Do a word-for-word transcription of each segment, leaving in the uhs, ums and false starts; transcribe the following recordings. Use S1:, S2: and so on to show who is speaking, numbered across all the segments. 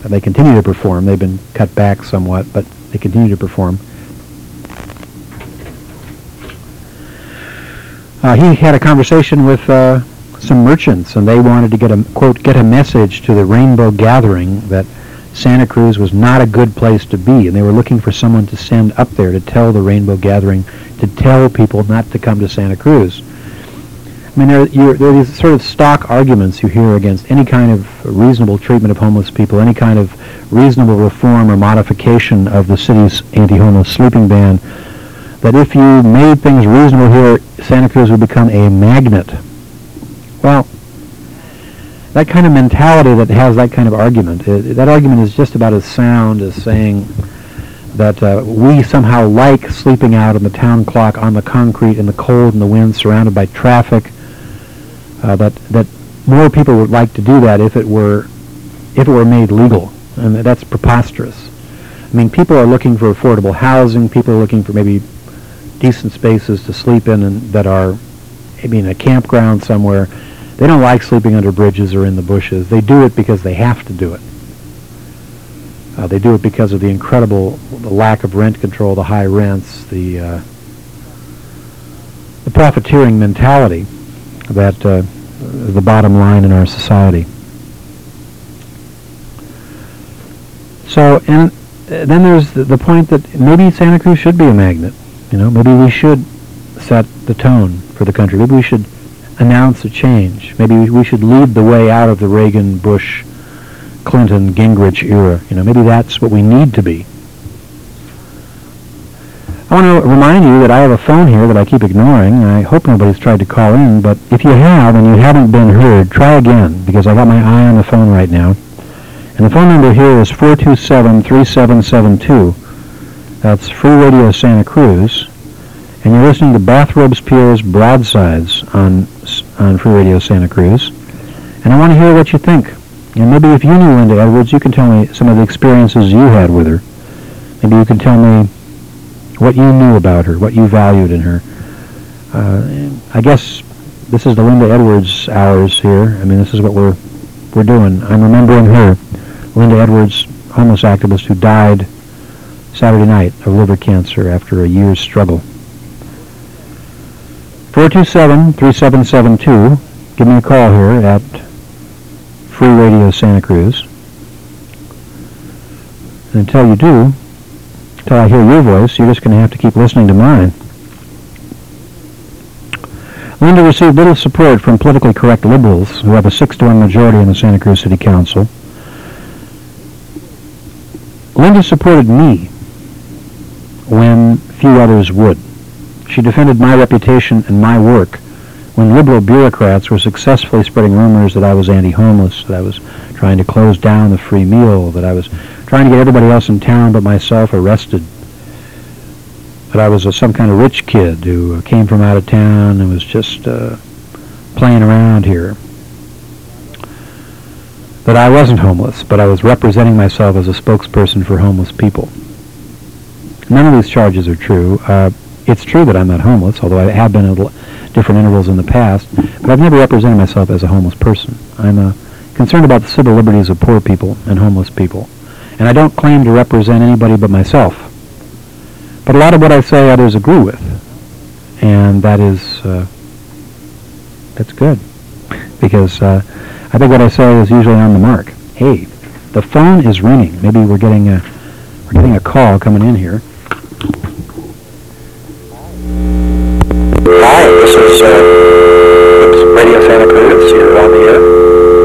S1: They continue to perform. They've been cut back somewhat, but they continue to perform. Uh, he had a conversation with uh, some merchants, and they wanted to get a, quote, get a message to the Rainbow Gathering that Santa Cruz was not a good place to be, and they were looking for someone to send up there to tell the Rainbow Gathering, to tell people not to come to Santa Cruz. I mean, there, you, there are these sort of stock arguments you hear against any kind of reasonable treatment of homeless people, any kind of reasonable reform or modification of the city's anti-homeless sleeping ban, that if you made things reasonable here, Santa Cruz would become a magnet. Well, that kind of mentality that has that kind of argument, uh, that argument is just about as sound as saying that uh, we somehow like sleeping out on the town clock, on the concrete, in the cold and the wind, surrounded by traffic. Uh, that that more people would like to do that if it were if it were made legal, and that's preposterous. I mean, people are looking for affordable housing. People are looking for maybe decent spaces to sleep in, and that are maybe in a campground somewhere. They don't like sleeping under bridges or in the bushes. They do it because they have to do it. Uh, they do it because of the incredible the lack of rent control, the high rents, the uh, the profiteering mentality that uh, the bottom line in our society. So, and uh, then there's the, the point that maybe Santa Cruz should be a magnet. You know, maybe we should set the tone for the country. Maybe we should announce a change. Maybe we, we should lead the way out of the Reagan, Bush, Clinton, Gingrich era. You know, maybe that's what we need to be. I want to remind you that I have a phone here that I keep ignoring, and I hope nobody's tried to call in, but if you have and you haven't been heard, try again, because I got my eye on the phone right now. And the phone number here is four two seven, three seven seven two. That's Free Radio Santa Cruz. And you're listening to Bathrobes Pierre's Broadsides on, on Free Radio Santa Cruz. And I want to hear what you think. And maybe if you knew Linda Edwards, you can tell me some of the experiences you had with her. Maybe you can tell me what you knew about her, what you valued in her. Uh, I guess this is the Linda Edwards hours here. I mean, this is what we're we're doing. I'm remembering her, Linda Edwards, homeless activist who died Saturday night of liver cancer after a year's struggle. four two seven, three seven seven two. Give me a call here at Free Radio Santa Cruz. And until you do, until I hear your voice, you're just going to have to keep listening to mine. Linda received little support from politically correct liberals who have a six to one majority in the Santa Cruz City Council. Linda supported me when few others would. She defended my reputation and my work when liberal bureaucrats were successfully spreading rumors that I was anti-homeless, that I was trying to close down the free meal, that I was trying to get everybody else in town but myself arrested, that I was a, some kind of rich kid who uh, came from out of town and was just uh, playing around here, that I wasn't homeless, but I was representing myself as a spokesperson for homeless people. None of these charges are true. Uh, it's true that I'm not homeless, although I have been at different intervals in the past, but I've never represented myself as a homeless person. I'm uh, concerned about the civil liberties of poor people and homeless people. And I don't claim to represent anybody but myself. But a lot of what I say others agree with. And that is, uh, that's good. Because uh, I think what I say is usually on the mark. Hey, the phone is ringing. Maybe we're getting a, we're getting a call coming in here. Hi, this is uh, Radio Santa Cruz. You're on the air.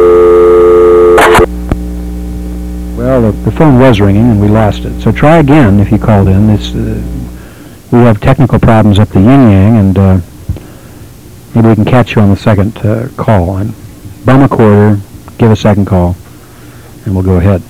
S1: Well, the, the phone was ringing and we lost it. So try again if you called in. It's, uh, we have technical problems up the yin-yang, and uh, maybe we can catch you on the second uh, call. And bum a quarter, give a second call, and we'll go ahead.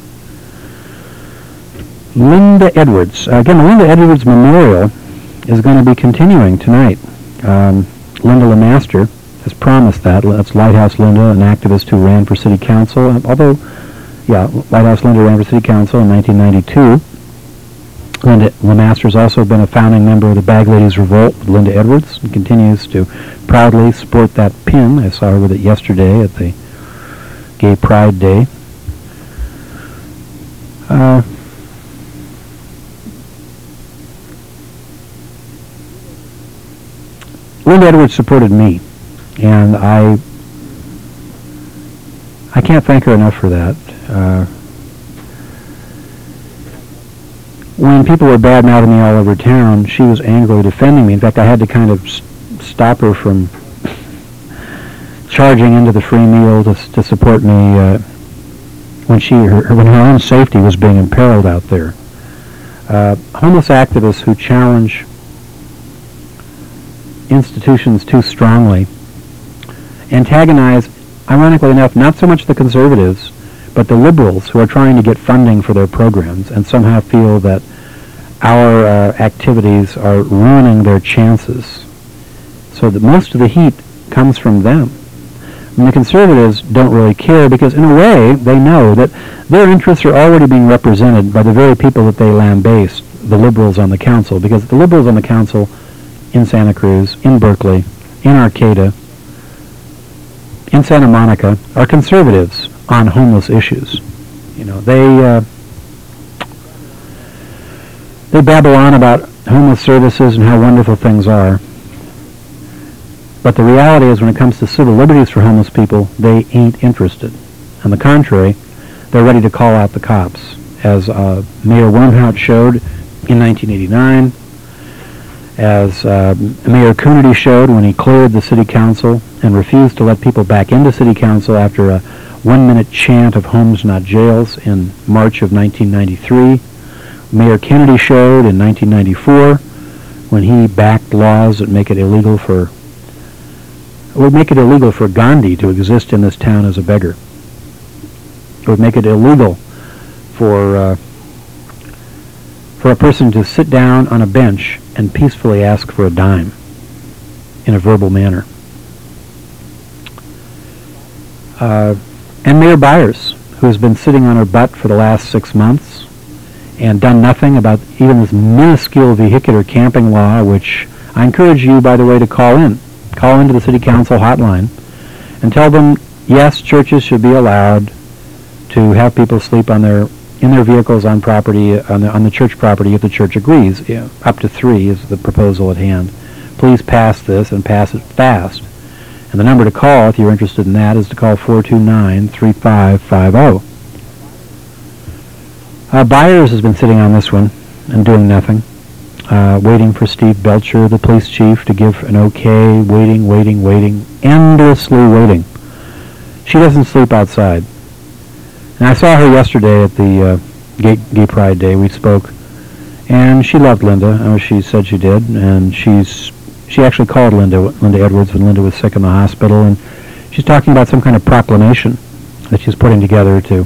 S1: Linda Edwards. Uh, again, the Linda Edwards Memorial is going to be continuing tonight. Um, Linda LeMaster has promised that. That's Lighthouse Linda, an activist who ran for city council. Although, yeah, Lighthouse Linda ran for city council in nineteen ninety-two. Linda LeMaster has also been a founding member of the Bag Ladies Revolt with Linda Edwards and continues to proudly sport that pin. I saw her with it yesterday at the Gay Pride Day. Uh, Linda Edwards supported me, and I I can't thank her enough for that. Uh, when people were bad-mouthing me all over town, she was angrily defending me. In fact, I had to kind of s- stop her from charging into the free meal to, to support me uh, when she her, when her own safety was being imperiled out there. Uh, homeless activists who challenge institutions too strongly antagonize, ironically enough, not so much the conservatives, but the liberals who are trying to get funding for their programs and somehow feel that our uh, activities are ruining their chances. So that most of the heat comes from them. And the conservatives don't really care because, in a way, they know that their interests are already being represented by the very people that they lambaste, the liberals on the council, because the liberals on the council in Santa Cruz, in Berkeley, in Arcata, in Santa Monica are conservatives on homeless issues. You know, they uh, they babble on about homeless services and how wonderful things are. But the reality is, when it comes to civil liberties for homeless people, they ain't interested. On the contrary, they're ready to call out the cops, as uh, Mayor Wormhout showed in nineteen eighty-nine, as uh, Mayor Coonerty showed when he cleared the city council and refused to let people back into city council after a one-minute chant of homes not jails in March of nineteen ninety-three. Mayor Kennedy showed in nineteen ninety-four when he backed laws that make it illegal for would make it illegal for Gandhi to exist in this town as a beggar. It would make it illegal for uh, for a person to sit down on a bench and peacefully ask for a dime in a verbal manner. Uh, and Mayor Byers, who has been sitting on her butt for the last six months and done nothing about even this minuscule vehicular camping law, which I encourage you, by the way, to call in. Call into the City Council hotline and tell them, yes, churches should be allowed to have people sleep on their in their vehicles on property on the, on the church property if the church agrees. Yeah, up to three is the proposal at hand. Please pass this and pass it fast. And the number to call, if you're interested in that, is to call four two nine, three five five zero. Uh, Byers has been sitting on this one and doing nothing, uh, waiting for Steve Belcher, the police chief, to give an okay, waiting, waiting, waiting, endlessly waiting. She doesn't sleep outside. And I saw her yesterday at the uh, Gay, Gay Pride Day. We spoke, and she loved Linda, as she said she did, and she's she actually called Linda Linda Edwards when Linda was sick in the hospital, and she's talking about some kind of proclamation that she's putting together to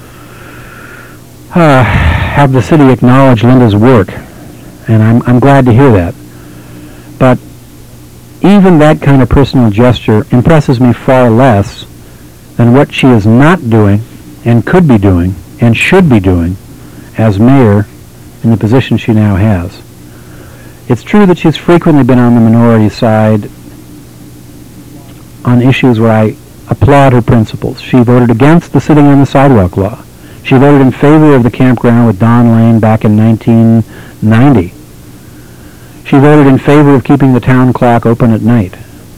S1: uh, have the city acknowledge Linda's work, and I'm I'm glad to hear that. But even that kind of personal gesture impresses me far less than what she is not doing and could be doing and should be doing as mayor in the position she now has. It's true that she's frequently been on the minority side on issues where I applaud her principles. She voted against the sitting on the sidewalk law. She voted in favor of the campground with Don Lane back in nineteen ninety. She voted in favor of keeping the town clock open at night.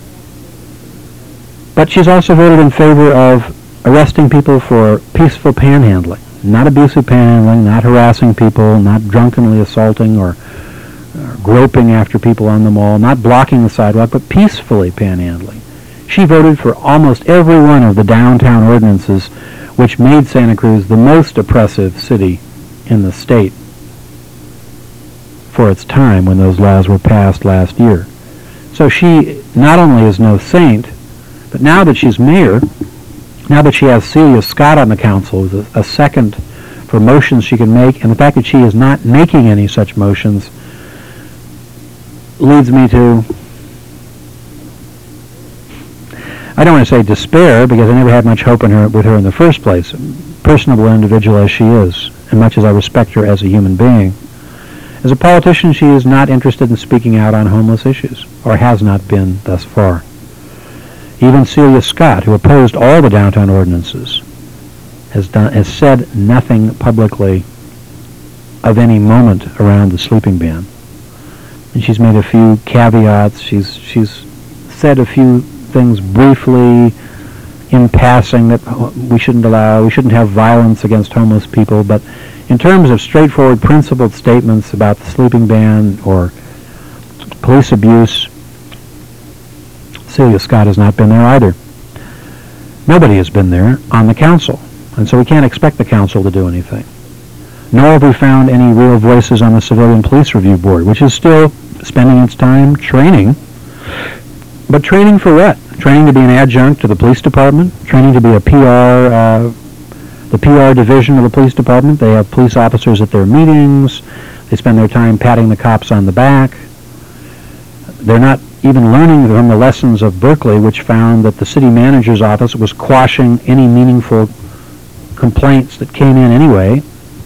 S1: But she's also voted in favor of arresting people for peaceful panhandling, not abusive panhandling, not harassing people, not drunkenly assaulting or, or groping after people on the mall, not blocking the sidewalk, but peacefully panhandling. She voted for almost every one of the downtown ordinances which made Santa Cruz the most oppressive city in the state for its time when those laws were passed last year. So she not only is no saint, but now that she's mayor, now that she has Celia Scott on the council as a, a second for motions she can make, and the fact that she is not making any such motions leads me to, I don't want to say despair, because I never had much hope in her with her in the first place, personable individual as she is, and much as I respect her as a human being. As a politician, she is not interested in speaking out on homeless issues, or has not been thus far. Even Celia Scott, who opposed all the downtown ordinances, has done has said nothing publicly of any moment around the sleeping ban. And she's made a few caveats. She's she's said a few things briefly in passing that we shouldn't allow, we shouldn't have violence against homeless people, but in terms of straightforward principled statements about the sleeping ban or police abuse, Celia Scott has not been there either. Nobody has been there on the council, and so we can't expect the council to do anything. Nor have we found any real voices on the Civilian Police Review Board, which is still spending its time training. But training for what? Training to be an adjunct to the police department, training to be a P R, uh, the P R division of the police department. They have police officers at their meetings. They spend their time patting the cops on the back. They're not even learning from the lessons of Berkeley, which found that the city manager's office was quashing any meaningful complaints that came in anyway.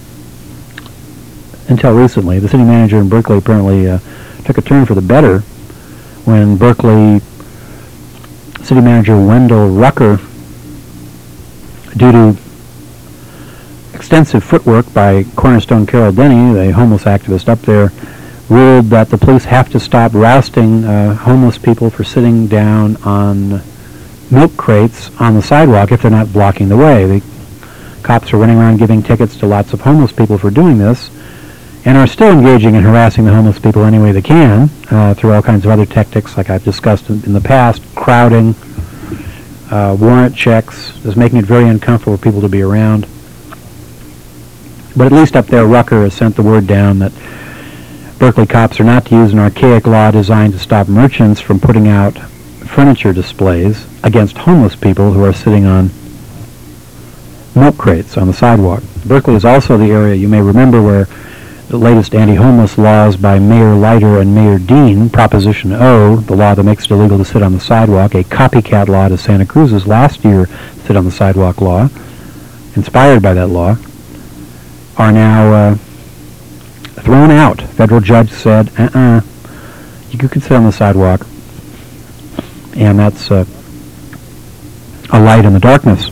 S1: Until recently, the city manager in Berkeley apparently uh, took a turn for the better when Berkeley City Manager Wendell Rucker, due to extensive footwork by Cornerstone Carol Denny, the homeless activist up there, ruled that the police have to stop rousting uh, homeless people for sitting down on milk crates on the sidewalk if they're not blocking the way. The cops are running around giving tickets to lots of homeless people for doing this, and are still engaging in harassing the homeless people any way they can uh, through all kinds of other tactics, like I've discussed in, in the past, crowding, uh, warrant checks, just making it very uncomfortable for people to be around. But at least up there, Rucker has sent the word down that Berkeley cops are not to use an archaic law designed to stop merchants from putting out furniture displays against homeless people who are sitting on milk crates on the sidewalk. Berkeley is also the area, you may remember, where the latest anti-homeless laws by Mayor Leiter and Mayor Dean, Proposition O, the law that makes it illegal to sit on the sidewalk, a copycat law to Santa Cruz's last year sit on the sidewalk law, inspired by that law, are now uh, thrown out. Federal judge said, uh-uh, you could sit on the sidewalk, and that's uh, a light in the darkness.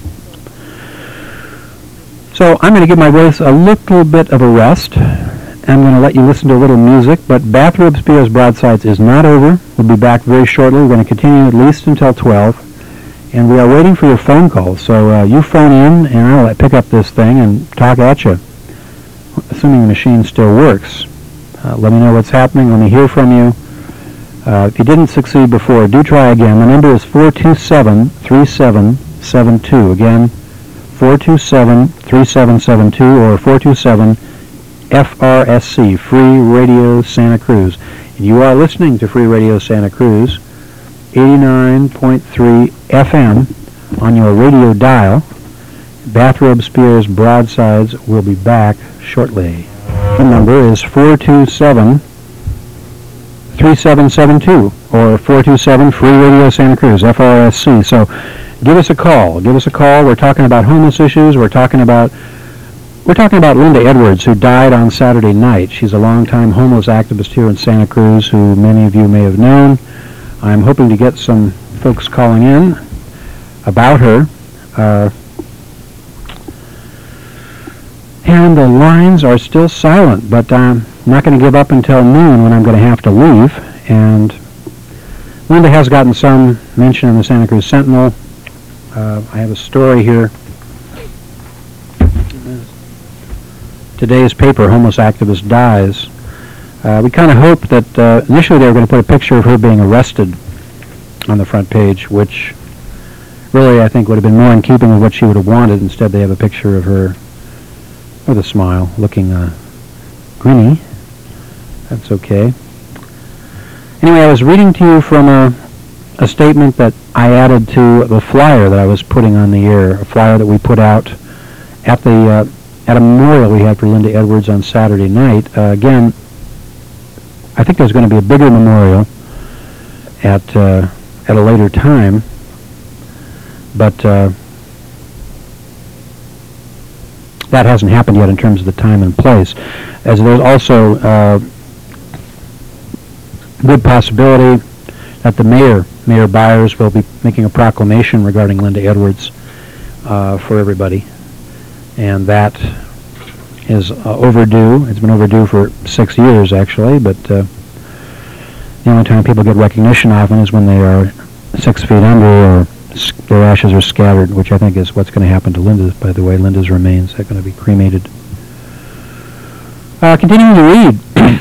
S1: So I'm going to give my voice a little bit of a rest. I'm going to let you listen to a little music, but Bathrobe Spears Broadsides is not over. We'll be back very shortly. We're going to continue at least until twelve, and we are waiting for your phone calls. So uh, you phone in, and I'll pick up this thing and talk at you, assuming the machine still works. Uh, let me know what's happening. Let me hear from you. Uh, if you didn't succeed before, do try again. The number is four two seven, three seven seven two. Again, four two seven, three seven seven two or four two seven F R S C, Free Radio Santa Cruz. And you are listening to Free Radio Santa Cruz, eighty-nine point three F M on your radio dial. Bathrobe Spears Broadsides will be back shortly. The number is four two seven, three seven seven two or four two seven Free Radio Santa Cruz, F R S C. So give us a call. Give us a call. We're talking about homeless issues. We're talking about We're talking about Linda Edwards, who died on Saturday night. She's a longtime homeless activist here in Santa Cruz, who many of you may have known. I'm hoping to get some folks calling in about her. Uh, and the lines are still silent, but I'm not going to give up until noon when I'm going to have to leave. And Linda has gotten some mention in the Santa Cruz Sentinel. Uh, I have a story here. Today's paper, Homeless Activist Dies. Uh, we kind of hoped that uh, initially they were going to put a picture of her being arrested on the front page, which really I think would have been more in keeping with what she would have wanted. Instead they have a picture of her with a smile, looking uh, grinny. That's okay. Anyway, I was reading to you from a, a statement that I added to the flyer that I was putting on the air, a flyer that we put out at the uh, at a memorial we had for Linda Edwards on Saturday night. Uh, again, I think there's going to be a bigger memorial at uh, at a later time, but uh, that hasn't happened yet in terms of the time and place. As there's also uh, good possibility that the mayor, Mayor Byers, will be making a proclamation regarding Linda Edwards uh, for everybody. And that is uh, overdue. It's been overdue for six years, actually, but uh, the only time people get recognition of them is when they are six feet under or s- their ashes are scattered, which I think is what's going to happen to Linda, by the way. Linda's remains are going to be cremated. Uh, continuing to read.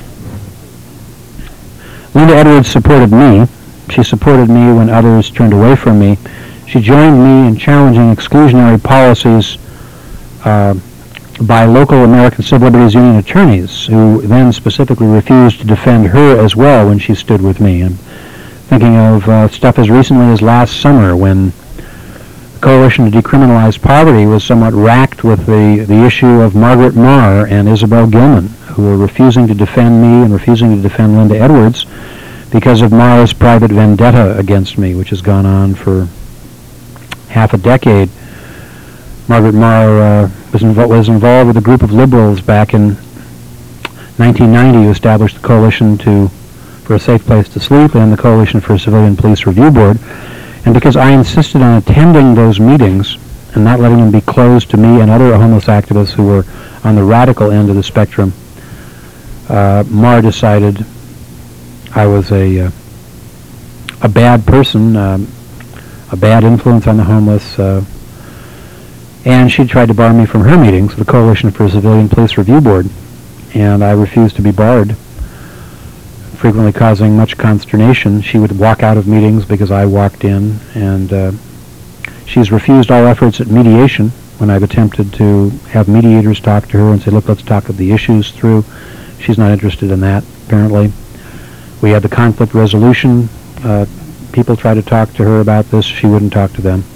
S1: Linda Edwards supported me. She supported me when others turned away from me. She joined me in challenging exclusionary policies uh, by local American Civil Liberties Union attorneys, who then specifically refused to defend her as well when she stood with me. I'm thinking of uh, stuff as recently as last summer, when the Coalition to Decriminalize Poverty was somewhat racked with the, the issue of Margaret Marr and Isabel Gilman, who were refusing to defend me and refusing to defend Linda Edwards because of Marr's private vendetta against me, which has gone on for half a decade. Margaret Marr uh, was, invo- was involved with a group of liberals back in nineteen ninety who established the Coalition to, for a Safe Place to Sleep and the Coalition for a Civilian Police Review Board. And because I insisted on attending those meetings and not letting them be closed to me and other homeless activists who were on the radical end of the spectrum, uh, Marr decided I was a, uh, a bad person, um, a bad influence on the homeless, uh, and she tried to bar me from her meetings, the Coalition for a Civilian Police Review Board, and I refused to be barred, frequently causing much consternation. She would walk out of meetings because I walked in, and uh, she's refused all efforts at mediation when I've attempted to have mediators talk to her and say, look, let's talk the issues through. She's not interested in that, apparently. We had the conflict resolution. Uh, people tried to talk to her about this. She wouldn't talk to them.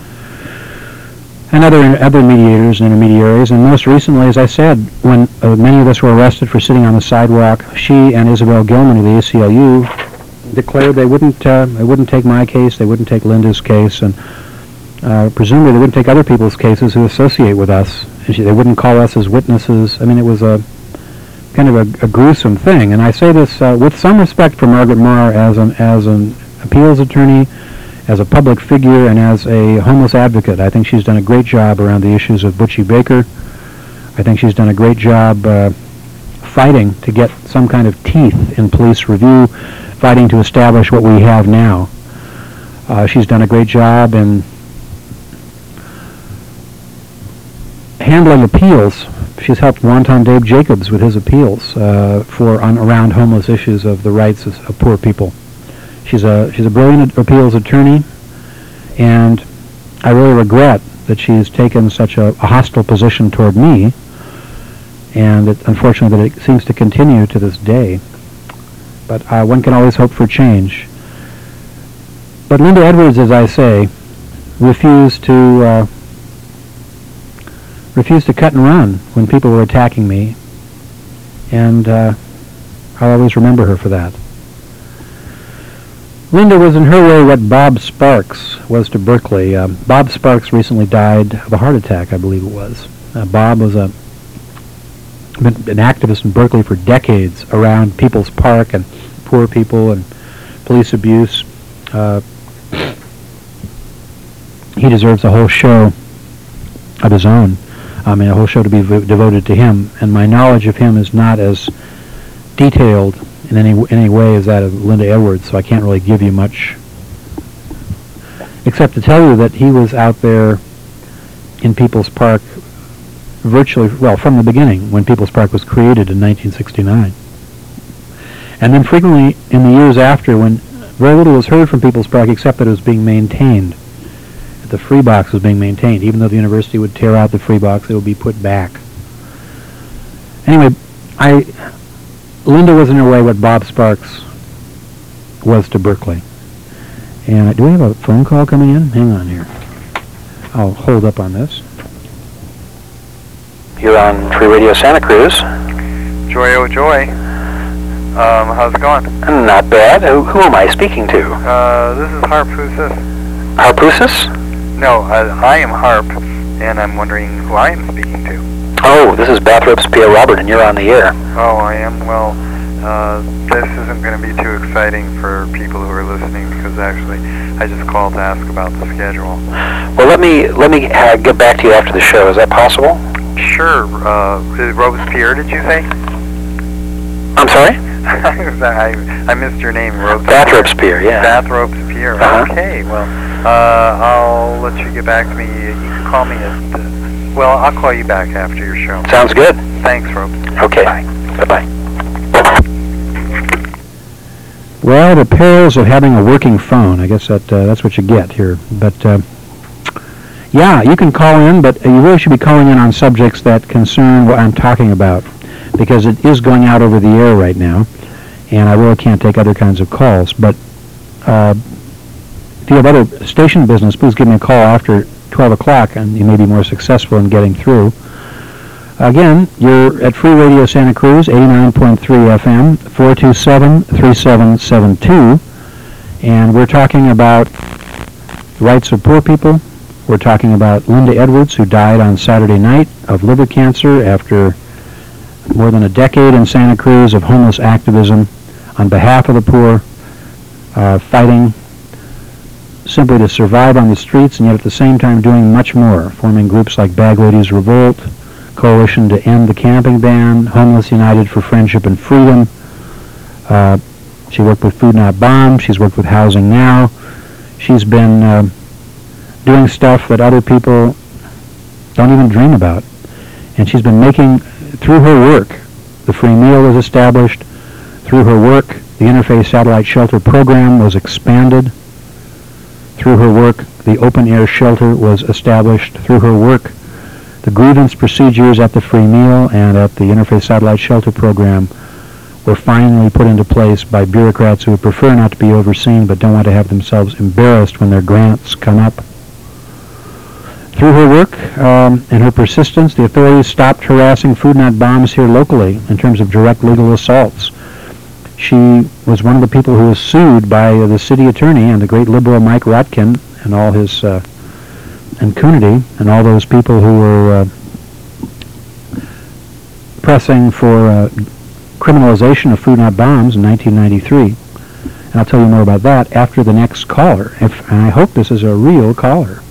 S1: And other, other mediators and intermediaries. And most recently, as I said, when uh, many of us were arrested for sitting on the sidewalk, she and Isabel Gilman of the A C L U declared they wouldn't, uh, they wouldn't take my case, they wouldn't take Linda's case, and uh, presumably they wouldn't take other people's cases who associate with us. And she, they wouldn't call us as witnesses. I mean, it was a kind of a, a gruesome thing. And I say this uh, with some respect for Margaret Marr as an, as an appeals attorney, as a public figure, and as a homeless advocate. I think she's done a great job around the issues of Butchie Baker. I think she's done a great job uh, fighting to get some kind of teeth in police review, fighting to establish what we have now. Uh, she's done a great job in handling appeals. She's helped Wanton Dave Jacobs with his appeals uh, for on around homeless issues of the rights of, of poor people. She's a she's a brilliant appeals attorney, and I really regret that she's taken such a, a hostile position toward me, and it, unfortunately that it seems to continue to this day. But uh, one can always hope for change. But Linda Edwards, as I say, refused to uh, refused to cut and run when people were attacking me, and uh, I'll always remember her for that. Linda was in her way what Bob Sparks was to Berkeley. Uh, Bob Sparks recently died of a heart attack, I believe it was. Uh, Bob was a been an activist in Berkeley for decades around People's Park and poor people and police abuse. Uh, he deserves a whole show of his own. I mean, a whole show to be v- devoted to him. And my knowledge of him is not as detailed in any w- any way as that of Linda Edwards, so I can't really give you much, except to tell you that he was out there in People's Park virtually, well, from the beginning, when People's Park was created in nineteen sixty-nine. And then frequently in the years after, when very little was heard from People's Park except that it was being maintained. The free box was being maintained. Even though the university would tear out the free box, it would be put back. Anyway, I, Linda was in her way what Bob Sparks was to Berkeley. And uh, do we have a phone call coming in? Hang on here. I'll hold up on this. You're on Free Radio Santa Cruz.
S2: Joy, oh joy. Um, how's it going?
S1: Not bad. Who, who am I speaking to?
S2: Uh, this is Harpoosis.
S1: Harpoosis?
S2: No, I, I am Harp, and I'm wondering who I am speaking to.
S1: Oh, this is Bathropes Pierre Robert, and you're on the air.
S2: Oh, I am? Well, uh, this isn't going to be too exciting for people who are listening, because actually I just called to ask about the schedule.
S1: Well, let me let me uh, get back to you after the show. Is that possible?
S2: Sure. Uh, Robespierre, did you say?
S3: I'm sorry?
S2: I, I missed your name, Robespierre.
S3: Bathrobe's Pier, yeah.
S2: Bathrobe's Pier.
S3: Uh-huh.
S2: Okay, well, uh, I'll let you get back to me. You can call me at, uh, well, I'll call you back after your show.
S3: Sounds good.
S2: Thanks, Rob.
S3: Okay. Bye. Bye-bye.
S1: Well, the perils of having a working phone. I guess that uh, that's what you get here. But, uh, yeah, you can call in, but you really should be calling in on subjects that concern what I'm talking about, because it is going out over the air right now, and I really can't take other kinds of calls. But uh, if you have other station business, please give me a call after twelve o'clock, and you may be more successful in getting through. Again, you're at Free Radio Santa Cruz, eighty-nine point three F M, four two seven, three seven seven two, and we're talking about the rights of poor people. We're talking about Linda Edwards, who died on Saturday night of liver cancer after more than a decade in Santa Cruz of homeless activism on behalf of the poor, uh, fighting simply to survive on the streets, and yet at the same time doing much more, forming groups like Bag Ladies Revolt, Coalition to End the Camping Ban, Homeless United for Friendship and Freedom. Uh, she worked with Food Not Bomb. She's worked with Housing Now. She's been uh, doing stuff that other people don't even dream about. And she's been making, through her work, the free meal was established. Through her work, the Interfaith Satellite Shelter program was expanded. Through her work, the open air shelter was established. Through her work, the grievance procedures at the free meal and at the Interfaith Satellite Shelter program were finally put into place by bureaucrats who would prefer not to be overseen but don't want to have themselves embarrassed when their grants come up. Through her work um, and her persistence, the authorities stopped harassing Food Not Bombs here locally in terms of direct legal assaults. She was one of the people who was sued by uh, the city attorney and the great liberal Mike Rotkin and all his uh, and Coonerty and all those people who were uh, pressing for uh, criminalization of Food Not Bombs in nineteen ninety-three. And I'll tell you more about that after the next caller. If, and I hope this is a real caller.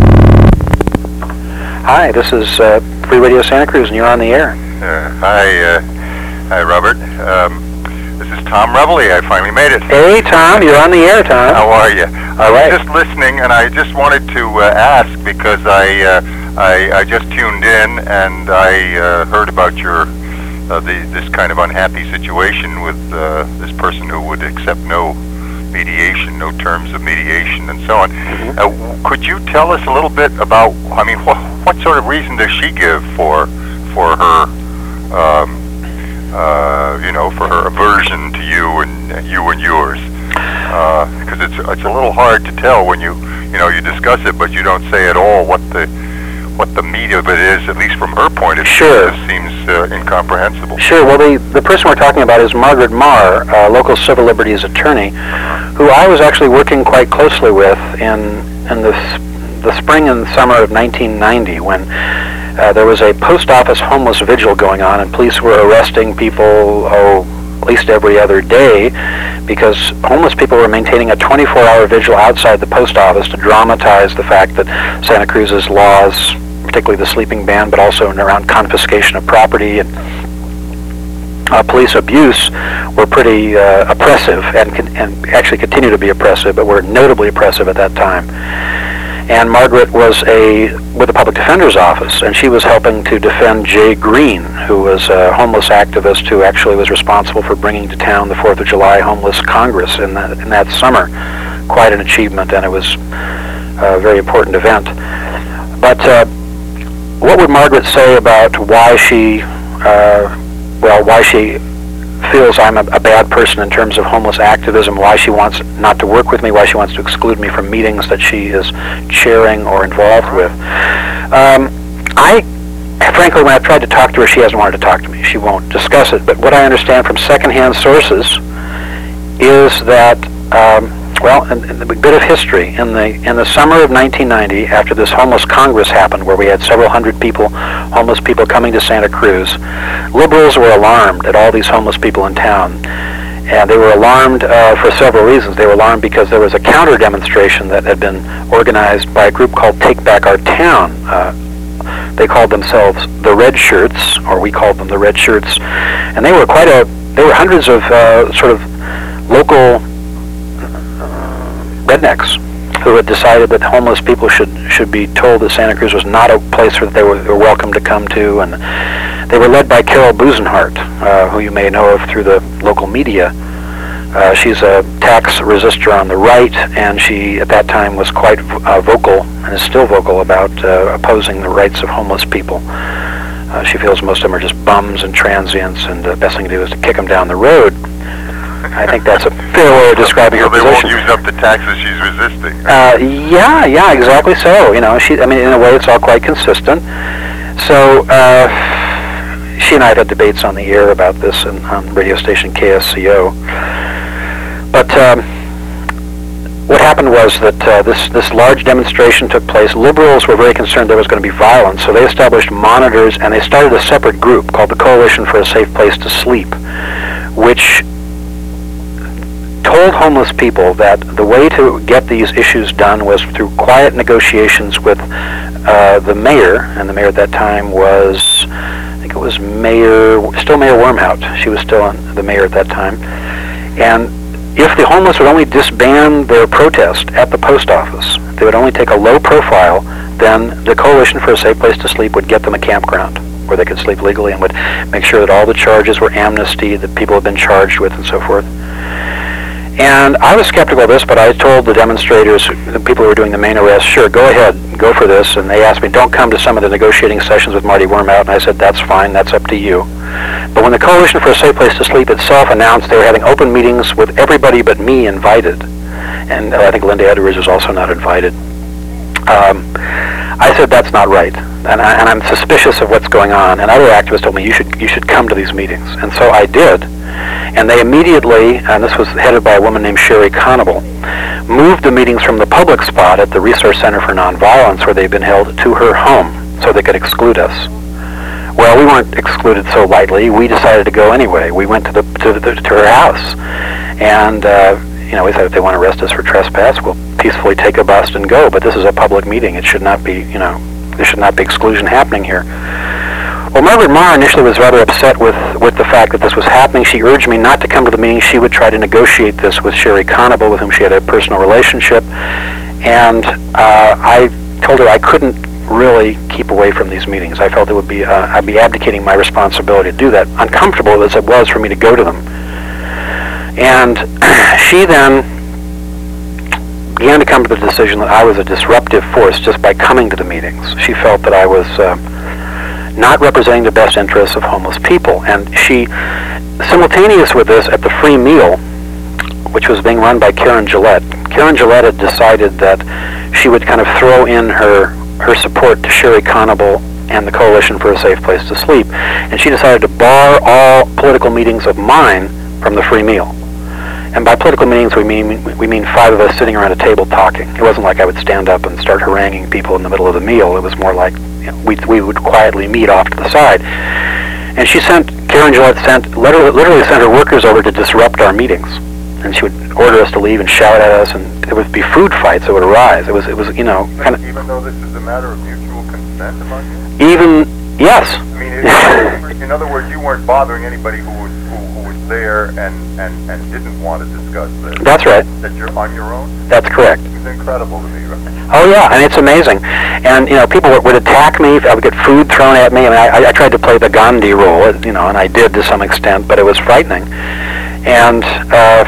S3: Hi, this is uh, Free Radio Santa Cruz, and you're on the air.
S4: Uh, hi, uh, hi, Robert. Um, this is Tom Reveley. I finally made it.
S3: Hey, Tom, you're on the air, Tom.
S4: How are you? I
S3: All right.
S4: was just listening, and I just wanted to uh, ask because I, uh, I I just tuned in and I uh, heard about your uh, the this kind of unhappy situation with uh, this person who would accept no mediation, no terms of mediation, and so on.
S3: Mm-hmm.
S4: Uh, w- could you tell us a little bit about? I mean, what what sort of reason does she give for for her? Um, Uh, you know, for her aversion to you and uh, you and yours, because uh, it's it's a little hard to tell when you you know you discuss it, but you don't say at all what the what the meat of it is. At least from her point of view,
S3: Sure.
S4: it seems uh, incomprehensible.
S3: Sure. Well, the, the person we're talking about is Margaret Marr, a local civil liberties attorney, who I was actually working quite closely with in in the the spring and summer of nineteen ninety when. Uh, there was a post office homeless vigil going on, and police were arresting people, oh, at least every other day, because homeless people were maintaining a twenty-four hour vigil outside the post office to dramatize the fact that Santa Cruz's laws, particularly the sleeping ban, but also around confiscation of property and uh, police abuse, were pretty uh, oppressive, and, con- and actually continue to be oppressive, but were notably oppressive at that time. And Margaret was a with the Public Defender's Office, and she was helping to defend Jay Green, who was a homeless activist who actually was responsible for bringing to town the Fourth of July Homeless Congress in that, in that summer. Quite an achievement, and it was a very important event. But uh, what would Margaret say about why she, uh, well, why she feels I'm a, a bad person in terms of homeless activism, why she wants not to work with me, why she wants to exclude me from meetings that she is chairing or involved with. Um, I, frankly, when I've tried to talk to her, she hasn't wanted to talk to me. She won't discuss it. But what I understand from secondhand sources is that, um, well, in, in the bit of history, in the in the summer of nineteen ninety, after this homeless Congress happened, where we had several hundred people, homeless people coming to Santa Cruz, liberals were alarmed at all these homeless people in town. And they were alarmed uh, for several reasons. They were alarmed because there was a counter demonstration that had been organized by a group called Take Back Our Town, uh, They called themselves the Red Shirts, or we called them the Red Shirts, and they were quite a, they were hundreds of uh, sort of local uh, rednecks who had decided that homeless people should should be told that Santa Cruz was not a place that they were, were welcome to come to, and they were led by Carol Busenhart, uh, who you may know of through the local media. Uh, she's a tax resistor on the right, and she, at that time, was quite uh, vocal, and is still vocal, about uh, opposing the rights of homeless people. Uh, she feels most of them are just bums and transients, and the best thing to do is to kick them down the road. I think that's a fair way of describing
S4: so
S3: her
S4: they
S3: position.
S4: won't use up the taxes she's resisting.
S3: Uh, yeah, yeah, exactly so. You know, she, I mean, in a way, it's all quite consistent. So, uh, she and I have had debates on the air about this and on radio station K S C O. But um, what happened was that uh, this, this large demonstration took place. Liberals were very concerned there was going to be violence, so they established monitors, and they started a separate group called the Coalition for a Safe Place to Sleep, which told homeless people that the way to get these issues done was through quiet negotiations with uh, the mayor, and the mayor at that time was, I think it was Mayor, still Mayor Wormhout. She was still the mayor at that time. And if the homeless would only disband their protest at the post office, they would only take a low profile, then the Coalition for a Safe Place to Sleep would get them a campground where they could sleep legally, and would make sure that all the charges were amnestied, that people had been charged with, and so forth. And I was skeptical of this, but I told the demonstrators, the people who were doing the main arrest, sure, go ahead, go for this. And they asked me, don't come to some of the negotiating sessions with Marty Wormhout, and I said, that's fine, that's up to you. But when the Coalition for a Safe Place to Sleep itself announced they were having open meetings with everybody but me invited, and uh, I think Linda Edwards was also not invited, um, I said, that's not right. And, I, and I'm suspicious of what's going on. And other activists told me, you should, you should come to these meetings. And so I did. And they immediately, and this was headed by a woman named Sherry Conable, moved the meetings from the public spot at the Resource Center for Nonviolence, where they'd been held, to her home so they could exclude us. Well, we weren't excluded so lightly. We decided to go anyway. We went to the to, the, to her house, and uh, you know, we said if they want to arrest us for trespass, we'll peacefully take a bus and go. But this is a public meeting. It should not be, you know, there should not be exclusion happening here. Well, Margaret Marr initially was rather upset with, with the fact that this was happening. She urged me not to come to the meeting. She would try to negotiate this with Sherry Conable, with whom she had a personal relationship. And uh, I told her I couldn't really keep away from these meetings. I felt it would be, uh, I'd be abdicating my responsibility to do that, uncomfortable as it was for me to go to them. And she then began to come to the decision that I was a disruptive force just by coming to the meetings. She felt that I was uh, not representing the best interests of homeless people. And she, simultaneous with this, at the free meal, which was being run by Karen Gillette, Karen Gillette had decided that she would kind of throw in her, her support to Sherry Conable and the Coalition for a Safe Place to Sleep. And she decided to bar all political meetings of mine from the free meal. And by political meetings, we mean we mean five of us sitting around a table talking. It wasn't like I would stand up and start haranguing people in the middle of the meal. It was more like, you know, we we would quietly meet off to the side. And she sent, Karen Gillette sent, literally, literally sent her workers over to disrupt our meetings. And she would order us to leave and shout at us, and there would be food fights that would arise. It was, it was, you know, kind of.
S4: Even though this is a matter of mutual consent among you?
S3: Even, yes.
S4: I mean, it, in other words, you weren't bothering anybody who was who, who was there and, and, and didn't want to discuss this.
S3: That's right.
S4: That you're on your own?
S3: That's correct.
S4: It's incredible to me, right?
S3: Oh yeah, and it's amazing. And you know, people would, would attack me. I would get food thrown at me. I mean, I, I tried to play the Gandhi role, you know, and I did to some extent, but it was frightening. And uh,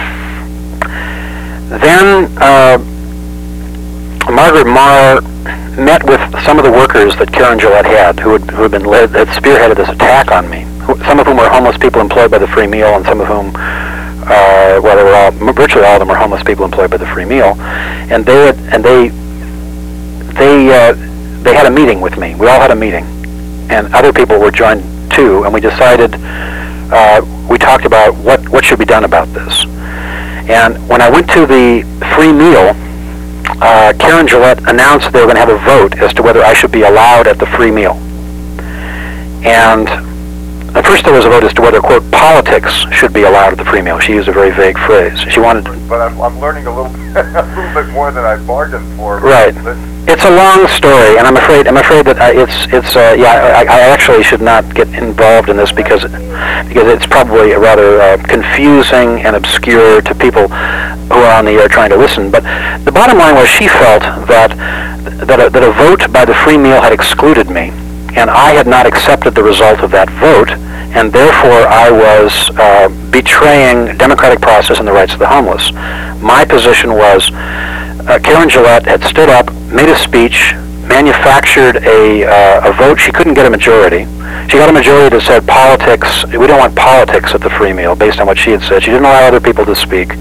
S3: then uh, Margaret Marr met with some of the workers that Karen Gillette had, who had, who had been led, had spearheaded this attack on me. Who, some of whom were homeless people employed by the free meal, and some of whom, uh, well, they were all, virtually all of them were homeless people employed by the free meal. And they had, and they, they, uh, they had a meeting with me. We all had a meeting, and other people were joined too. And we decided, uh, we talked about what what should be done about this. And when I went to the free meal, uh, Karen Gillette announced they were going to have a vote as to whether I should be allowed at the free meal. And at first there was a vote as to whether, quote, politics should be allowed at the free meal. She used a very vague phrase. She wanted...
S4: But I'm, I'm learning a little, bit, a little bit more than I bargained for.
S3: Right.
S4: But,
S3: It It's a long story, and I'm afraid I'm afraid that I, it's it's uh, yeah. I, I actually should not get involved in this because because it's probably rather uh, confusing and obscure to people who are on the air trying to listen. But the bottom line was she felt that that a, that a vote by the Free Meal had excluded me, and I had not accepted the result of that vote, and therefore I was uh, betraying democratic process and the rights of the homeless. My position was. Uh, Karen Gillette had stood up, made a speech, manufactured a, uh, a vote. She couldn't get a majority. She got a majority that said politics, we don't want politics at the Free Meal, based on what she had said. She didn't allow other people to speak.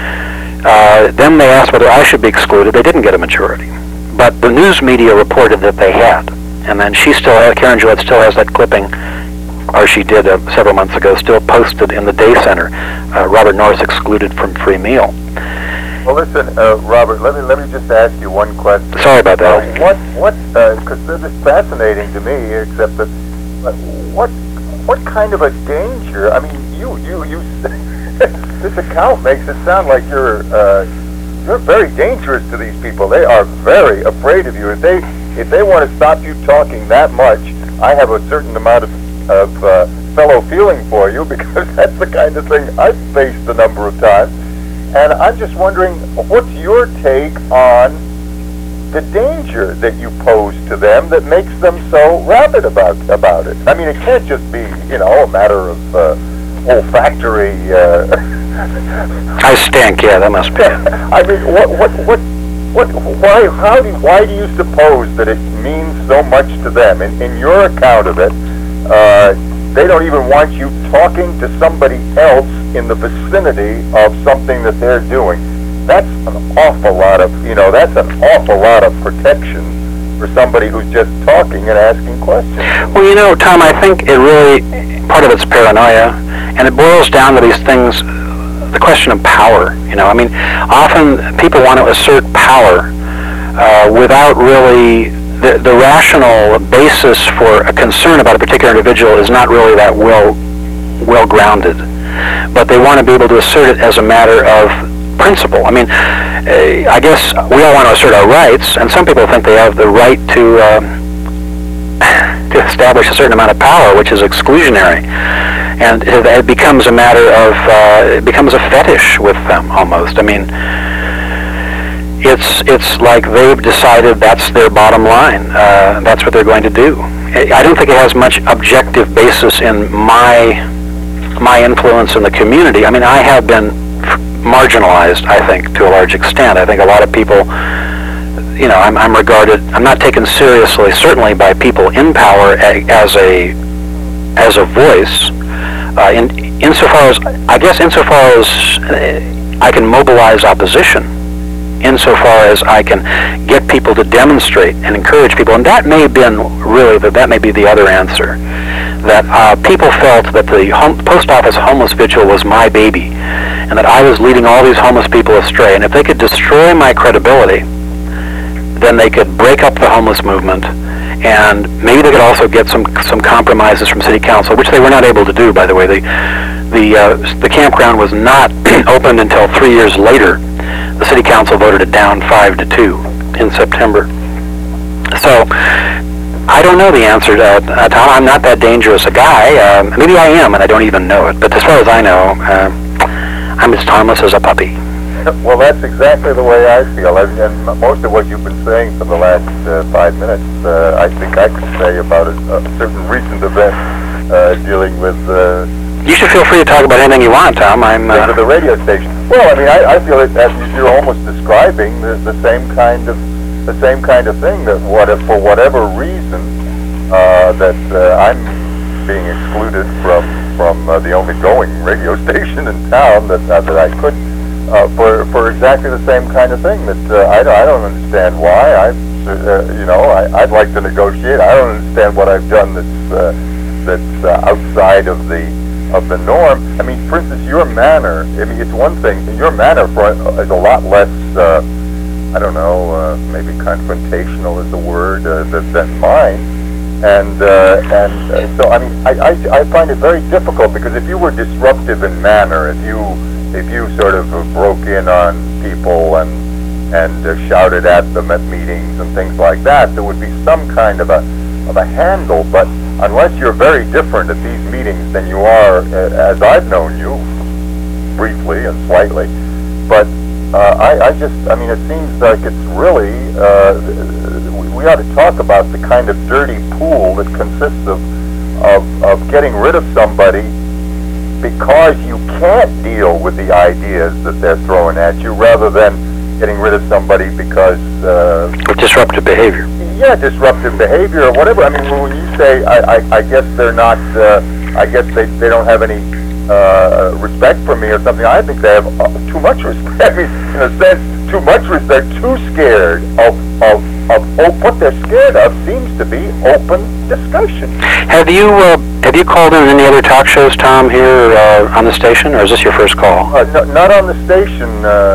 S3: Uh, then they asked whether I should be excluded. They didn't get a majority. But the news media reported that they had. And then she still, had, Karen Gillette still has that clipping, or she did uh, several months ago, still posted in the Day Center, uh, Robert Norris excluded from Free Meal.
S5: Well, listen, uh, Robert. Let me let me just ask you one question.
S3: Sorry about that.
S5: Uh, what what? Because this is fascinating to me. Except that, uh, what what kind of a danger? I mean, you you you. This account makes it sound like you're uh, you're very dangerous to these people. They are very afraid of you. If they if they want to stop you talking that much, I have a certain amount of of uh, fellow feeling for you because that's the kind of thing I've faced a number of times. And I'm just wondering, what's your take on the danger that you pose to them that makes them so rabid about about it? I mean, it can't just be, you know, a matter of uh, olfactory. Uh,
S3: I stink. Yeah, that must be it.
S5: I mean, what, what, what, what, why, how do, why do you suppose that it means so much to them? In, in your account of it, uh, they don't even want you talking to somebody else in the vicinity of something that they're doing. That's an awful lot of, you know, that's an awful lot of protection for somebody who's just talking and asking questions.
S3: Well, you know, Tom, I think it really, part of it's paranoia, and it boils down to these things, the question of power, you know. I mean, often people want to assert power uh, without really, the, the rational basis for a concern about a particular individual is not really that well, well-grounded. But they want to be able to assert it as a matter of principle. I mean, uh, I guess we all want to assert our rights, and some people think they have the right to uh, to establish a certain amount of power, which is exclusionary, and it, it becomes a matter of uh, it becomes a fetish with them almost. I mean, it's it's like they've decided that's their bottom line. Uh, that's what they're going to do. I don't think it has much objective basis in my. my influence in the community. I mean, I have been marginalized, I think, to a large extent. I think a lot of people, you know, I'm, I'm regarded, I'm not taken seriously, certainly by people in power as a as a voice. Uh, in insofar as, I guess insofar as I can mobilize opposition, insofar as I can get people to demonstrate and encourage people, and that may have been really, that, that may be the other answer. That uh, people felt that the home, post office homeless vigil was my baby, and that I was leading all these homeless people astray. And if they could destroy my credibility, then they could break up the homeless movement, and maybe they could also get some some compromises from city council, which they were not able to do, by the way. The the uh, the campground was not opened until three years later. The city council voted it down five to two in September. So. I don't know the answer to that, uh, Tom. I'm not that dangerous a guy. Um, maybe I am, and I don't even know it. But as far as I know, uh, I'm as harmless as a puppy.
S5: Well, that's exactly the way I feel. And, and most of what you've been saying for the last uh, five minutes, uh, I think I could say about a, a certain recent event uh, dealing with... Uh,
S3: you should feel free to talk about anything you want, Tom. I'm... Uh,
S5: the radio station. Well, I mean, I, I feel that you're almost describing the, the same kind of... the same kind of thing, that what if, for whatever reason, uh, that uh, I'm being excluded from from uh, the only going radio station in town that uh, that I could, uh, for for exactly the same kind of thing. That uh, I, I don't understand why. I uh, you know I, I'd like to negotiate. I don't understand what I've done that's uh, that's uh, outside of the of the norm. I mean, for instance, your manner. I mean, it's one thing. Your manner for, is a lot less. Uh, I don't know, uh, maybe confrontational is the word, uh, than, than mine. And uh, and uh, so, I mean, I, I, I find it very difficult, because if you were disruptive in manner, if you if you sort of broke in on people and and uh, shouted at them at meetings and things like that. There would be some kind of a of a handle, but unless you're very different at these meetings than you are uh, as I've known you, briefly and slightly, but uh, I, I just, I mean, it seems like it's really, uh, we, we ought to talk about the kind of dirty pool that consists of, of, of getting rid of somebody because you can't deal with the ideas that they're throwing at you, rather than getting rid of somebody because... Uh,
S3: With disruptive behavior.
S5: Yeah, disruptive behavior or whatever. I mean, when you say, I, I, I guess they're not, uh, I guess they, they don't have any uh, respect for me or something, I think they have uh, too much respect. I mean, in a sense, too much respect, too scared of, of, of, of what they're scared of seems to be open discussion.
S3: Have you, uh, have you called in any other talk shows, Tom, here uh, on the station, or is this your first call?
S5: Uh, no, not on the station,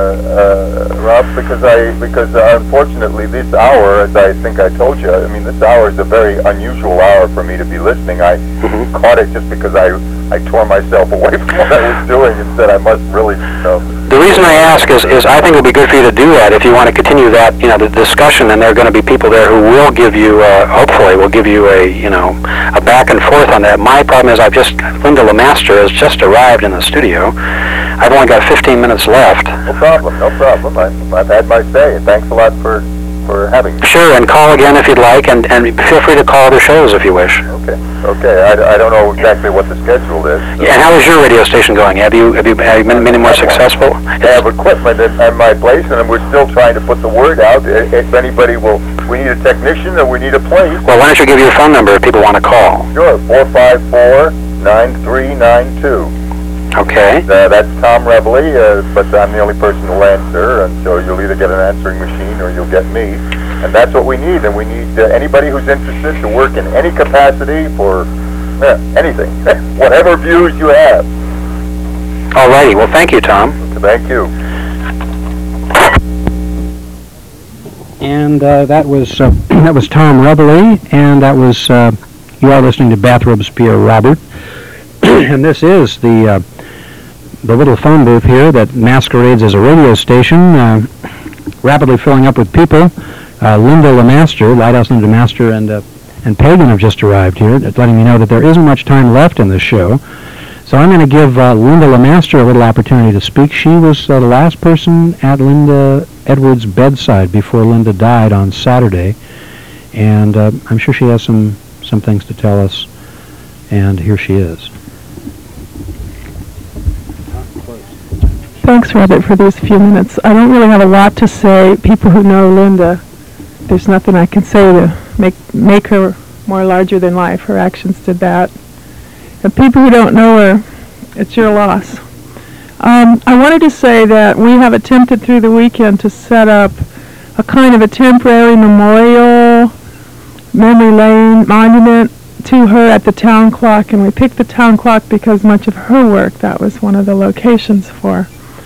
S5: uh, uh, Rob, because I because uh, unfortunately this hour, as I think I told you, I mean this hour is a very unusual hour for me to be listening. I mm-hmm. caught it just because I I tore myself away from what I was doing and said I must really. You know,
S3: the reason I ask is is I think it would be good for you to do that if you want to continue that you know the discussion, and there are going to be people there who will give you uh, hopefully will give you a you know a back and forth on that. My problem is I've just Linda LeMaster has just arrived in the studio. I've only got fifteen minutes left.
S5: No problem, no problem. I've, I've had my say. Thanks a lot for, for having me.
S3: Sure, and call again if you'd like, and, and feel free to call other shows if you wish.
S5: Okay, okay. I, I don't know exactly what the schedule is. So.
S3: Yeah, and how is your radio station going? Have you have you, have you been any more successful?
S5: I have equipment at, at my place, and we're still trying to put the word out. If anybody will, we need a technician or we need a place.
S3: Well, why don't you give your phone number if people want to call?
S5: Sure, four five four, nine three nine two.
S3: Okay.
S5: Uh, that's Tom Reveley, uh, but I'm the only person who'll answer, and so you'll either get an answering machine or you'll get me. And that's what we need, and we need uh, anybody who's interested to work in any capacity for uh, anything, whatever views you have.
S3: All righty. Well, thank you, Tom.
S5: Thank you.
S1: And uh, that was uh, that was Tom Reveley, and that was uh, you are listening to Bathrobes Pierre Robert, and this is the uh, the little phone booth here that masquerades as a radio station, uh, rapidly filling up with people. Uh, Linda LeMaster, Lighthouse Linda LeMaster, and uh, and Pagan have just arrived here, letting me know that there isn't much time left in this show. So I'm going to give uh, Linda LeMaster a little opportunity to speak. She was uh, the last person at Linda Edwards' bedside before Linda died on Saturday, and uh, I'm sure she has some some things to tell us. And here she is.
S6: Thanks, Robert, for these few minutes. I don't really have a lot to say. People who know Linda, there's nothing I can say to make make her more larger than life. Her actions did that. And people who don't know her, it's your loss. Um, I wanted to say that we have attempted through the weekend to set up a kind of a temporary memorial, memory lane monument to her at the town clock, and we picked the town clock because much of her work, that was one of the locations for.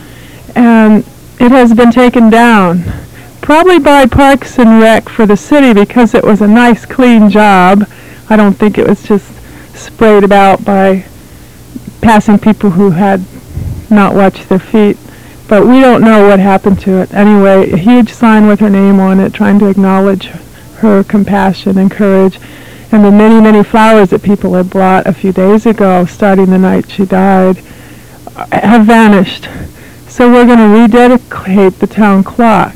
S6: And it has been taken down, probably by Parks and Rec for the city, because it was a nice, clean job. I don't think it was just sprayed about by passing people who had not watched their feet. But we don't know what happened to it. Anyway, a huge sign with her name on it, trying to acknowledge her compassion and courage, and the many, many flowers that people had brought a few days ago, starting the night she died, have vanished. So we're going to rededicate the town clock.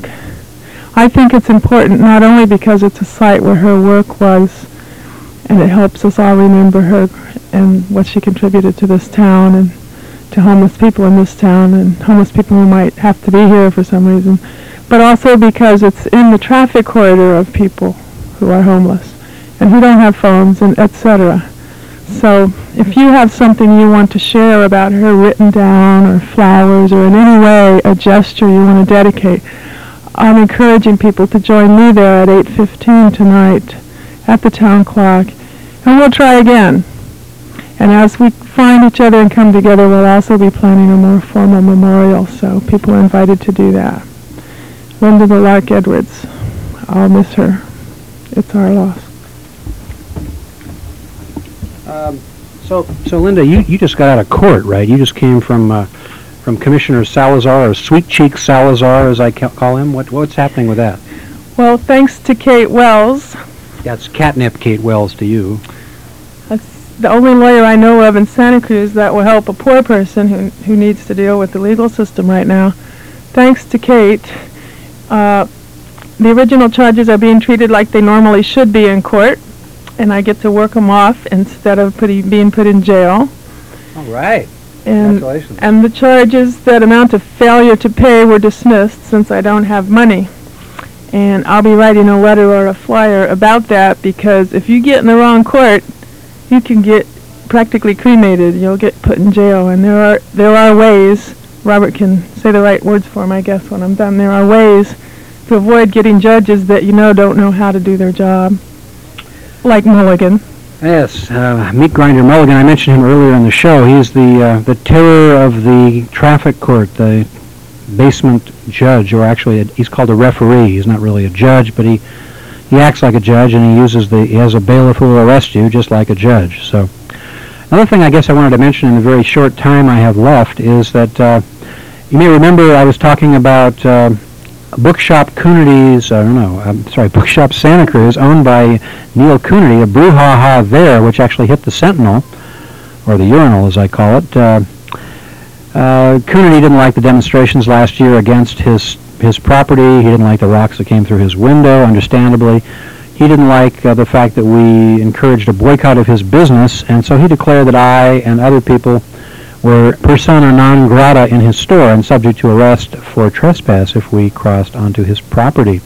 S6: I think it's important not only because it's a site where her work was, and it helps us all remember her and what she contributed to this town and to homeless people in this town and homeless people who might have to be here for some reason, but also because it's in the traffic corridor of people who are homeless and who don't have phones, and et cetera. So if you have something you want to share about her written down, or flowers, or in any way a gesture you want to dedicate, I'm encouraging people to join me there at eight fifteen tonight at the town clock, and we'll try again. And as we find each other and come together, we'll also be planning a more formal memorial, so people are invited to do that. Linda the Lark Edwards, I'll miss her. It's our loss.
S1: Um, so, so Linda, you, you just got out of court, right? You just came from uh, from from Commissioner Salazar, or Sweet Cheek Salazar, as I ca- call him? What What's happening with that?
S6: Well, thanks to Kate Wells,
S1: That's catnip, Kate Wells, to you.
S6: that's the only lawyer I know of in Santa Cruz that will help a poor person who who needs to deal with the legal system right now. Thanks to Kate, uh, the original charges are being treated like they normally should be in court, and I get to work them off instead of putting, being put in jail.
S1: All right.
S6: And,
S1: Congratulations.
S6: and the charges that amount to failure to pay were dismissed since I don't have money. And I'll be writing a letter or a flyer about that, because if you get in the wrong court, you can get practically cremated. You'll get put in jail. And there are there are ways, Robert can say the right words for him, I guess, when I'm done. There are ways to avoid getting judges that you know don't know how to do their job, like Mulligan.
S1: Yes, uh, Meat Grinder Mulligan. I mentioned him earlier in the show. He's the uh, the terror of the traffic court, the basement judge, or actually a, he's called a referee. He's not really a judge, but he he acts like a judge, and he uses the he has a bailiff who will arrest you just like a judge. So another thing I guess I wanted to mention in the very short time I have left is that uh, you may remember I was talking about uh, Bookshop Coonity's, I don't know, I'm sorry, Bookshop Santa Cruz, owned by Neil Coonity, a brouhaha there, which actually hit the Sentinel, or the Urinal as I call it. Uh, uh, Coonity didn't like the demonstrations last year against his his property. He didn't like the rocks that came through his window, understandably. He didn't like uh, the fact that we encouraged a boycott of his business, and so he declared that I and other people were persona non grata in his store and subject to arrest for trespass if we crossed onto his property.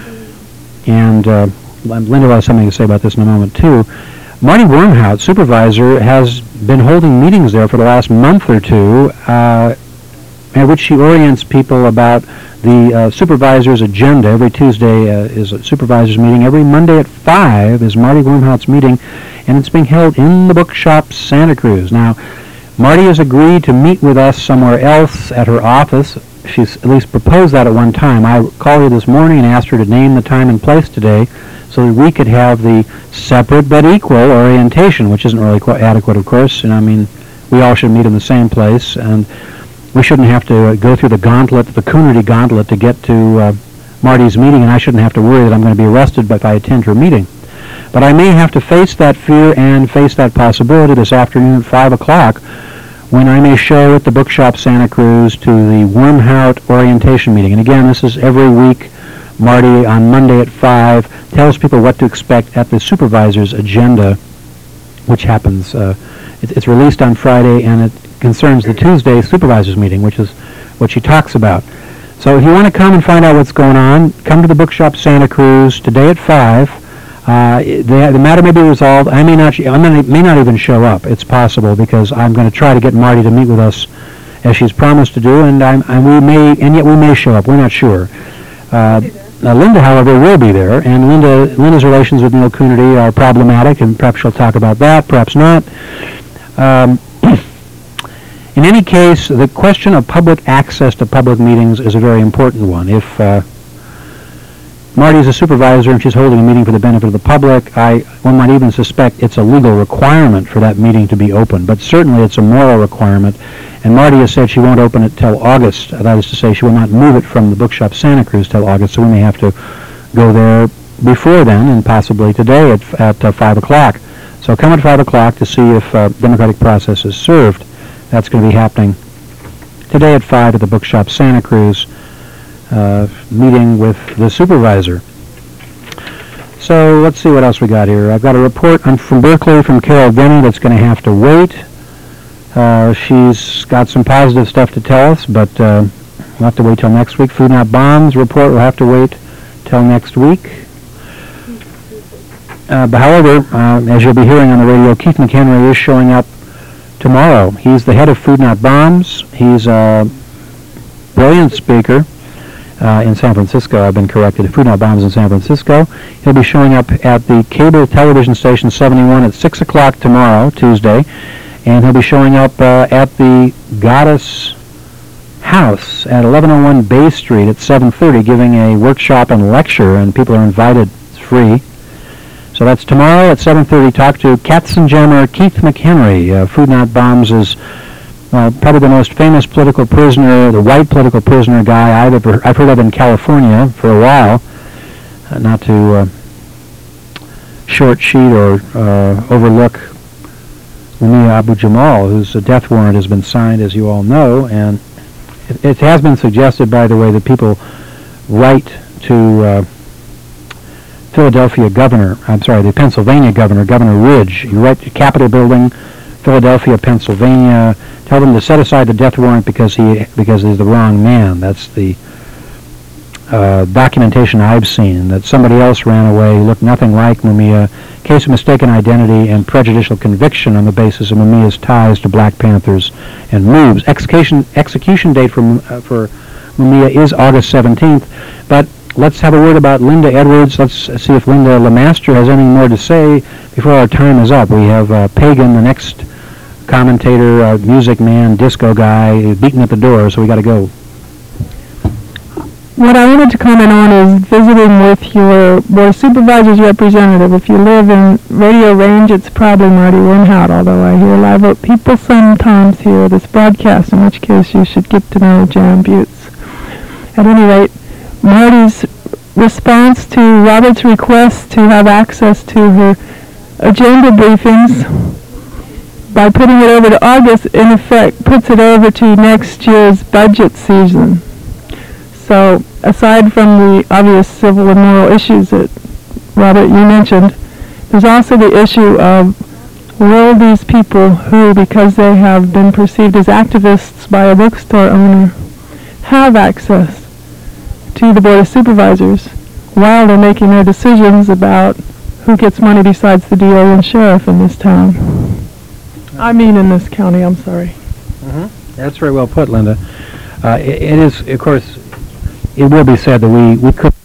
S1: And uh, Linda will have something to say about this in a moment, too. Marty Wormhout, supervisor, has been holding meetings there for the last month or two, uh, at which she orients people about the uh, supervisor's agenda. Every Tuesday uh, is a supervisor's meeting. Every Monday at five is Marty Wormhout's meeting, and it's being held in the Bookshop Santa Cruz. Now, Marty has agreed to meet with us somewhere else at her office. She's at least proposed that at one time. I called her this morning and asked her to name the time and place today so that we could have the separate but equal orientation, which isn't really quite adequate, of course. And I mean, we all should meet in the same place, and we shouldn't have to uh, go through the gauntlet, the Coonity gauntlet, to get to uh, Marty's meeting, and I shouldn't have to worry that I'm going to be arrested if I attend her meeting. But I may have to face that fear and face that possibility this afternoon at five o'clock, when I may show at the Bookshop Santa Cruz to the Wormhout orientation meeting. And again, this is every week. Marty, on Monday at five, tells people what to expect at the supervisor's agenda, which happens, uh, it, it's released on Friday, and it concerns the Tuesday supervisor's meeting, which is what she talks about. So if you want to come and find out what's going on, come to the Bookshop Santa Cruz today at five. Uh, the, the matter may be resolved. I may not, I may, may not even show up. It's possible, because I'm going to try to get Marty to meet with us as she's promised to do, and, I'm, and we may, and yet we may show up. We're not sure. Uh, uh, Linda, however, will be there, and Linda, Linda's relations with Neil Coonity are problematic, and perhaps she'll talk about that, perhaps not. Um, in any case, the question of public access to public meetings is a very important one. If uh, Marty's a supervisor and she's holding a meeting for the benefit of the public, I, one might even suspect it's a legal requirement for that meeting to be open, but certainly it's a moral requirement. And Marty has said she won't open it till August. That is to say, she will not move it from the Bookshop Santa Cruz till August, so we may have to go there before then, and possibly today at, at uh, five o'clock. So come at five o'clock to see if uh, democratic process is served. That's going to be happening today at five at the Bookshop Santa Cruz. Uh, meeting with the supervisor. So let's see what else we got here. I've got a report on, from Berkeley from Carol Denny that's going to have to wait. Uh, she's got some positive stuff to tell us, but uh, we'll have to wait till next week. Food Not Bombs report will have to wait till next week. Uh, but however, uh, as you'll be hearing on the radio, Keith McHenry is showing up tomorrow. He's the head of Food Not Bombs. He's a brilliant speaker. Uh, in San Francisco. I've been corrected. Food Not Bombs in San Francisco. He'll be showing up at the cable television station seventy-one at six o'clock tomorrow, Tuesday, and he'll be showing up uh, at the Goddess House at eleven oh one Bay Street at seven thirty, giving a workshop and lecture, and people are invited. It's free. So that's tomorrow at seven thirty. Talk to Katzenjammer Keith McHenry. Uh, Food Not Bombs is well, probably the most famous political prisoner, the white political prisoner guy I've ever I've heard of in California for a while. Uh, not to uh, short sheet or uh, overlook Mumia Abu-Jamal, whose uh, death warrant has been signed, as you all know, and it, it has been suggested, by the way, that people write to uh, Philadelphia governor, I'm sorry, the Pennsylvania governor, Governor Ridge. You write to Capitol Building, Philadelphia, Pennsylvania, tell them to set aside the death warrant because he because he's the wrong man. That's the uh, documentation I've seen, that somebody else ran away, looked nothing like Mumia, case of mistaken identity and prejudicial conviction on the basis of Mumia's ties to Black Panthers and moves. Execution execution date for uh, for Mumia is August seventeenth, but let's have a word about Linda Edwards. Let's see if Linda LeMaster has anything more to say before our time is up. We have uh, Pagan, the next commentator, uh, music man, disco guy, beating at the door, so we got to go.
S6: What I wanted to comment on is visiting with your Board of Supervisors representative. If you live in radio range, it's probably Marty Winhout, although I hear live oak people sometimes hear this broadcast, in which case you should get to know Jan Butz. At any rate, Marty's response to Robert's request to have access to her agenda briefings by putting it over to August, in effect, puts it over to next year's budget season. So, aside from the obvious civil and moral issues that, Robert, you mentioned, there's also the issue of will these people who, because they have been perceived as activists by a bookstore owner, have access to the Board of Supervisors while they're making their decisions about who gets money besides the D A and sheriff in this town. I mean in this county, I'm sorry.
S1: Mm-hmm. That's very well put, Linda. Uh, it, it is, of course, it will be said that we, we could